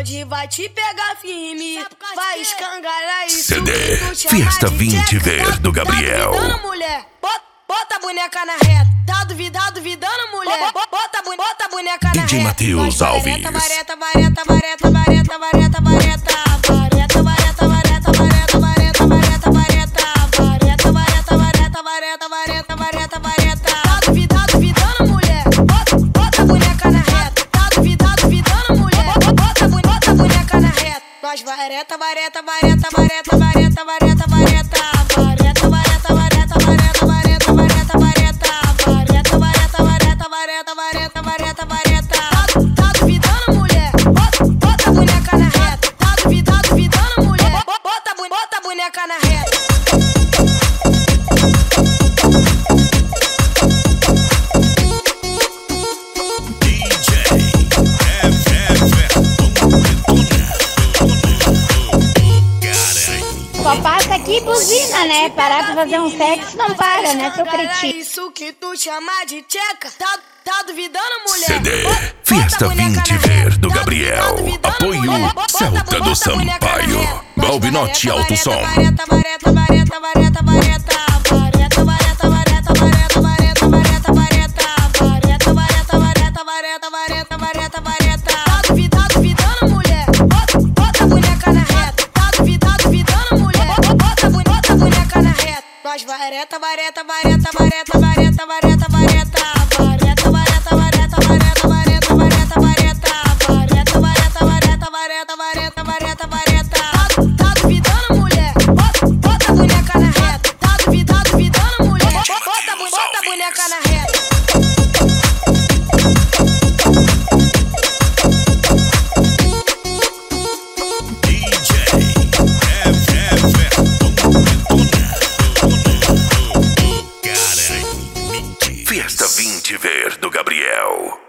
Hoje vai te pegar firme, vai escangalhar isso. CD Fiesta 20 Ver do Gabriel. Tá duvidando, mulher? Bota a boneca na reta. Tá duvidando, mulher? Bota a boneca na reta. DJ Matheus Alves. Vareta, vareta, vareta, vareta, vareta, vareta. Vareta, vareta, vareta, vareta, vareta, vareta, vareta. Vareta, vareta, vareta, vareta, vareta, vareta, vareta. Tá duvidando, mulher? Bota a boneca na reta. Tá duvidando, mulher? Bota a boneca na reta. Nós vareta, vareta, vareta, vareta, vareta, vareta, vareta. Vareta, vareta, vareta, vareta, vareta, vareta, vareta. Vareta, vareta, vareta, vareta, vareta, vareta, vareta. Tá duvidando, mulher? Bota a boneca na reta. Tá duvidando, mulher? Bota a boneca na reta. Só passa aqui e buzina, né? Parar pra fazer um sexo não para, né, seu cretino? Isso que tu chama de tcheca. Tá duvidando, mulher? CD Fiesta 20 Ver do Gabriel. Apoio Celta do Sampaio. Balbinote Alto Som. Vareta, vareta, vareta, vareta, vareta. Vareta, vareta, vareta, vareta, vareta, vareta, vareta. Vareta, vareta, vareta, vareta, vareta, vareta, vareta. Tá duvidando, mulher? Bota a boneca na reta. Tá duvidando, mulher? Bota a boneca na reta. Nós vareta, vareta, vareta, vareta, vareta, vareta, vareta. Vareta, vareta, vareta, vareta, vareta, vareta, vareta. Vareta, vareta, vareta, vareta, vareta, vareta, vareta. Tá duvidando, mulher? Bota a boneca na reta. Tá duvidando, mulher? Bota a boneca na reta. Fiesta 20 Ver do Gabriel.